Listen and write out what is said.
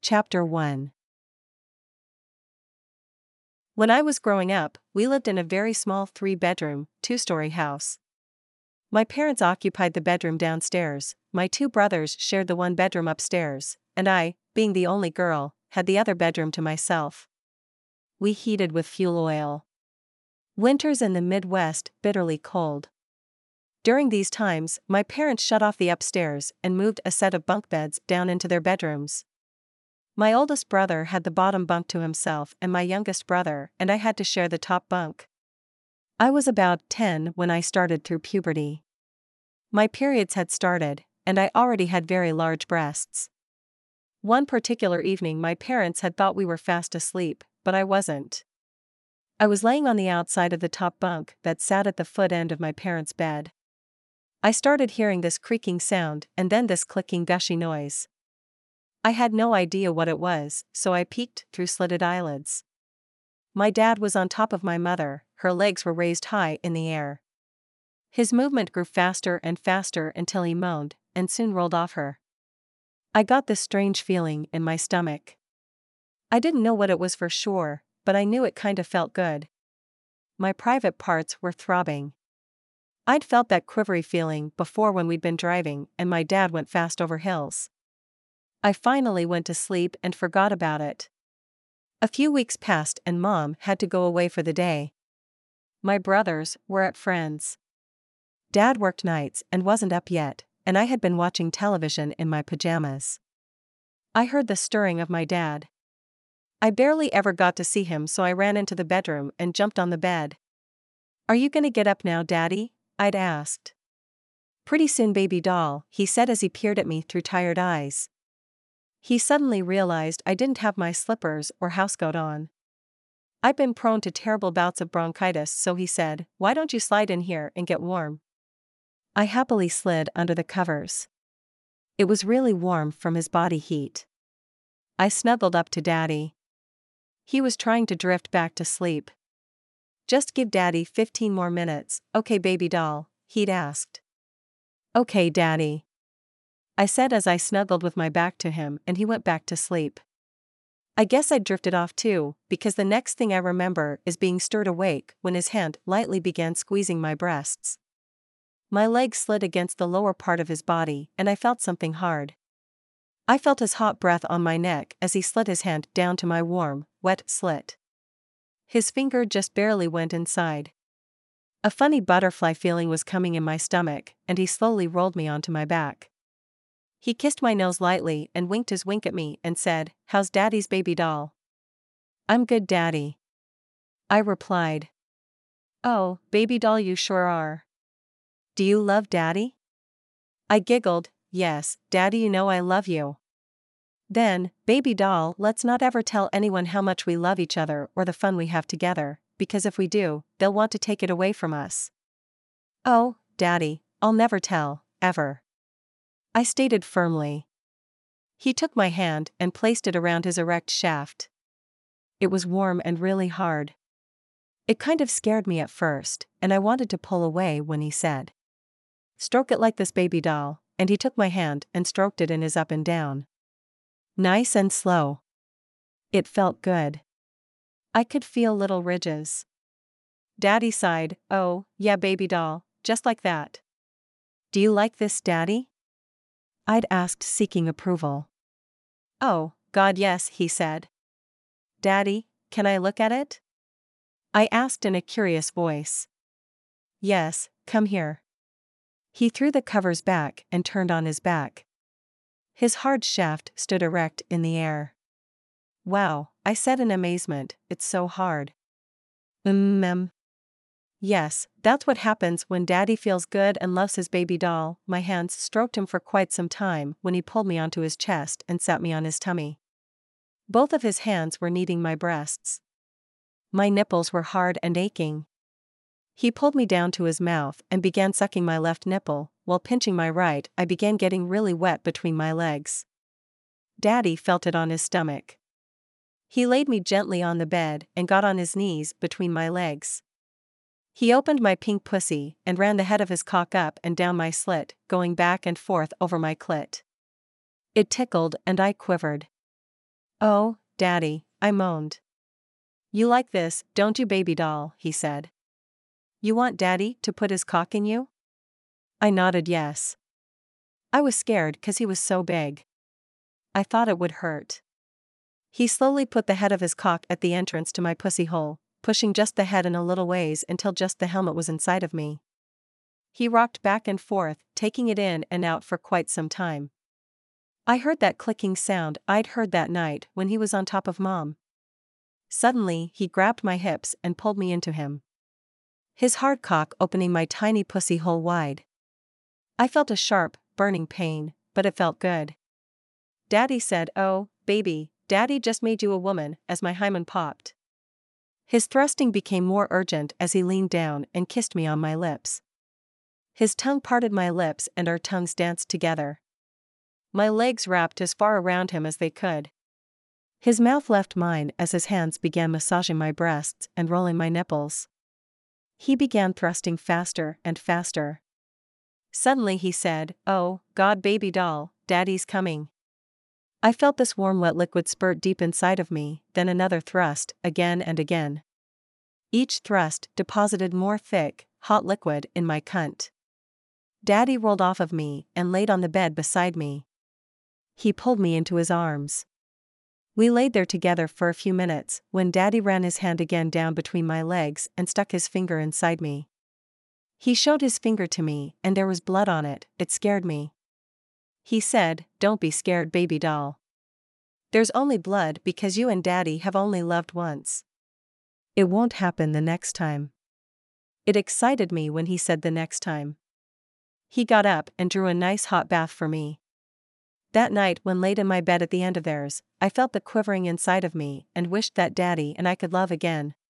Chapter 1. When I was growing up, we lived in a very small 3-bedroom, 2-story house. My parents occupied the bedroom downstairs, my 2 brothers shared the 1 bedroom upstairs, and I, being the only girl, had the other bedroom to myself. We heated with fuel oil. Winters in the Midwest bitterly cold. During these times, my parents shut off the upstairs and moved a set of bunk beds down into their bedrooms. My oldest brother had the bottom bunk to himself and my youngest brother and I had to share the top bunk. I was about 10 when I started through puberty. My periods had started, and I already had very large breasts. One particular evening my parents had thought we were fast asleep, but I wasn't. I was laying on the outside of the top bunk that sat at the foot end of my parents' bed. I started hearing this creaking sound and then this clicking gushy noise. I had no idea what it was, so I peeked through slitted eyelids. My dad was on top of my mother, her legs were raised high in the air. His movement grew faster and faster until he moaned, and soon rolled off her. I got this strange feeling in my stomach. I didn't know what it was for sure, but I knew it kinda felt good. My private parts were throbbing. I'd felt that quivery feeling before when we'd been driving and my dad went fast over hills. I finally went to sleep and forgot about it. A few weeks passed and Mom had to go away for the day. My brothers were at friends. Dad worked nights and wasn't up yet, and I had been watching television in my pajamas. I heard the stirring of my dad. I barely ever got to see him, so I ran into the bedroom and jumped on the bed. "Are you gonna get up now, Daddy?" I'd asked. "Pretty soon, baby doll," he said as he peered at me through tired eyes. He suddenly realized I didn't have my slippers or housecoat on. I'd been prone to terrible bouts of bronchitis, so he said, "Why don't you slide in here and get warm?" I happily slid under the covers. It was really warm from his body heat. I snuggled up to Daddy. He was trying to drift back to sleep. "Just give Daddy 15 more minutes, okay baby doll?" he'd asked. "Okay, Daddy," I said as I snuggled with my back to him and he went back to sleep. I guess I'd drifted off too, because the next thing I remember is being stirred awake when his hand lightly began squeezing my breasts. My leg slid against the lower part of his body and I felt something hard. I felt his hot breath on my neck as he slid his hand down to my warm, wet slit. His finger just barely went inside. A funny butterfly feeling was coming in my stomach and he slowly rolled me onto my back. He kissed my nose lightly and winked his wink at me and said, "How's Daddy's baby doll?" "I'm good, Daddy," I replied. "Oh, baby doll, you sure are. Do you love Daddy?" I giggled, "Yes, Daddy, you know I love you." "Then, baby doll, let's not ever tell anyone how much we love each other or the fun we have together, because if we do, they'll want to take it away from us." "Oh, Daddy, I'll never tell, ever," I stated firmly. He took my hand and placed it around his erect shaft. It was warm and really hard. It kind of scared me at first, and I wanted to pull away when he said, "Stroke it like this, baby doll," and he took my hand and stroked it in his up and down. Nice and slow. It felt good. I could feel little ridges. Daddy sighed, "Oh, yeah, baby doll, just like that." "Do you like this, Daddy?" I'd asked, seeking approval. "Oh, God, yes," he said. "Daddy, can I look at it?" I asked in a curious voice. "Yes, come here." He threw the covers back and turned on his back. His hard shaft stood erect in the air. "Wow," I said in amazement, "it's so hard." Yes, that's what happens when Daddy feels good and loves his baby doll." My hands stroked him for quite some time when he pulled me onto his chest and sat me on his tummy. Both of his hands were kneading my breasts. My nipples were hard and aching. He pulled me down to his mouth and began sucking my left nipple, while pinching my right. I began getting really wet between my legs. Daddy felt it on his stomach. He laid me gently on the bed and got on his knees between my legs. He opened my pink pussy and ran the head of his cock up and down my slit, going back and forth over my clit. It tickled and I quivered. "Oh, Daddy," I moaned. "You like this, don't you, baby doll?" he said. "You want Daddy to put his cock in you?" I nodded yes. I was scared 'cause he was so big. I thought it would hurt. He slowly put the head of his cock at the entrance to my pussy hole, pushing just the head in a little ways until just the helmet was inside of me. He rocked back and forth, taking it in and out for quite some time. I heard that clicking sound I'd heard that night when he was on top of Mom. Suddenly, he grabbed my hips and pulled me into him. His hard cock opening my tiny pussy hole wide. I felt a sharp, burning pain, but it felt good. Daddy said, "Oh, baby, Daddy just made you a woman," as my hymen popped. His thrusting became more urgent as he leaned down and kissed me on my lips. His tongue parted my lips and our tongues danced together. My legs wrapped as far around him as they could. His mouth left mine as his hands began massaging my breasts and rolling my nipples. He began thrusting faster and faster. Suddenly he said, "Oh, God, baby doll, Daddy's coming." I felt this warm wet liquid spurt deep inside of me, then another thrust, again and again. Each thrust deposited more thick, hot liquid in my cunt. Daddy rolled off of me and laid on the bed beside me. He pulled me into his arms. We laid there together for a few minutes when Daddy ran his hand again down between my legs and stuck his finger inside me. He showed his finger to me and there was blood on it. It scared me. He said, "Don't be scared, baby doll. There's only blood because you and Daddy have only loved once. It won't happen the next time." It excited me when he said the next time. He got up and drew a nice hot bath for me. That night when laid in my bed at the end of theirs, I felt the quivering inside of me and wished that Daddy and I could love again.